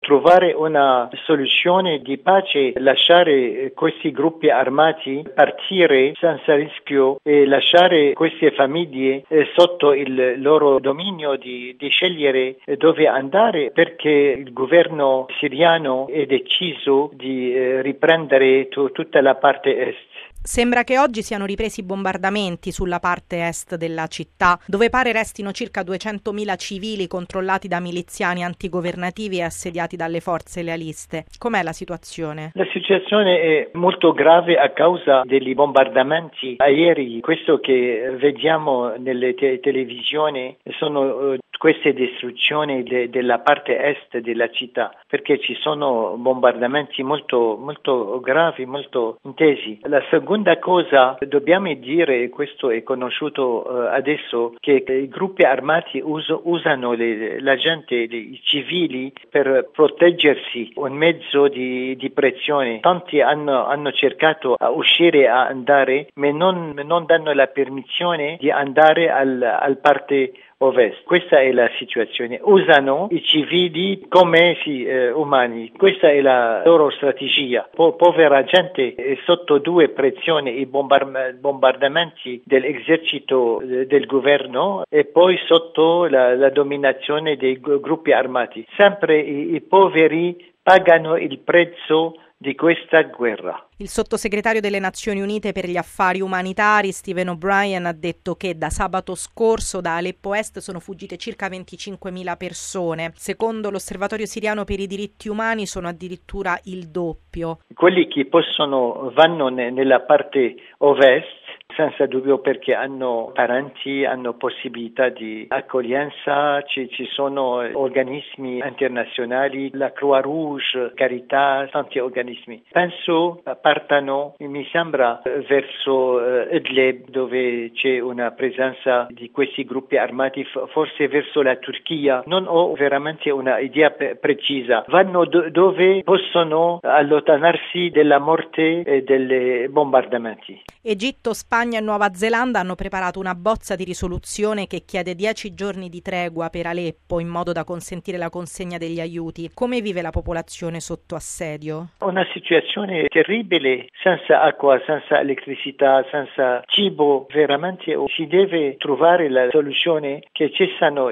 trovare una soluzione di pace, lasciare questi gruppi armati partire senza rischio e lasciare queste famiglie sotto il loro dominio di scegliere dove andare, perché il governo siriano è deciso di riprendere tutta la parte est. Sembra che oggi siano ripresi i bombardamenti sulla parte est della città, dove pare restino circa 200.000 civili controllati da miliziani antigovernativi e assediati dalle forze lealiste. Com'è la situazione? La situazione è molto grave a causa degli bombardamenti aerei. Questo che vediamo nelle televisioni sono queste distruzioni della parte est della città, perché ci sono bombardamenti molto gravi, molto intesi. La seconda cosa, dobbiamo dire, questo è conosciuto adesso, che i gruppi armati usano la gente, i civili, per proteggersi, un mezzo di pressione. Tanti hanno cercato a uscire, a andare, ma non danno la permissione di andare al parte ovest. Questa è la situazione. Usano i civili come umani. Questa è la loro strategia. Povera gente è sotto due pressioni, i bombardamenti dell'esercito del governo e poi sotto la dominazione dei gruppi armati. Sempre i poveri pagano il prezzo di questa guerra. Il sottosegretario delle Nazioni Unite per gli affari umanitari Stephen O'Brien ha detto che da sabato scorso da Aleppo Est sono fuggite circa 25.000 persone. Secondo l'Osservatorio siriano per i diritti umani sono addirittura il doppio. Quelli che vanno nella parte ovest senza dubbio perché hanno parenti, hanno possibilità di accoglienza, ci sono organismi internazionali, la Croix Rouge, Carità, tanti organismi. Penso partano, mi sembra, verso Idlib, dove c'è una presenza di questi gruppi armati, forse verso la Turchia. Non ho veramente una idea precisa. Vanno dove possono allontanarsi dalla morte e dei bombardamenti. Egitto, Spagna e Nuova Zelanda hanno preparato una bozza di risoluzione che chiede 10 giorni di tregua per Aleppo in modo da consentire la consegna degli aiuti. Come vive la popolazione sotto assedio? Una situazione terribile, senza acqua, senza elettricità, senza cibo. Veramente si deve trovare la soluzione che cessano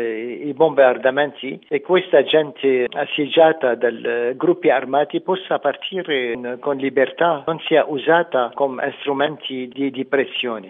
i bombardamenti e questa gente assediata dai gruppi armati possa partire con libertà, non sia usata come strumenti di pressione.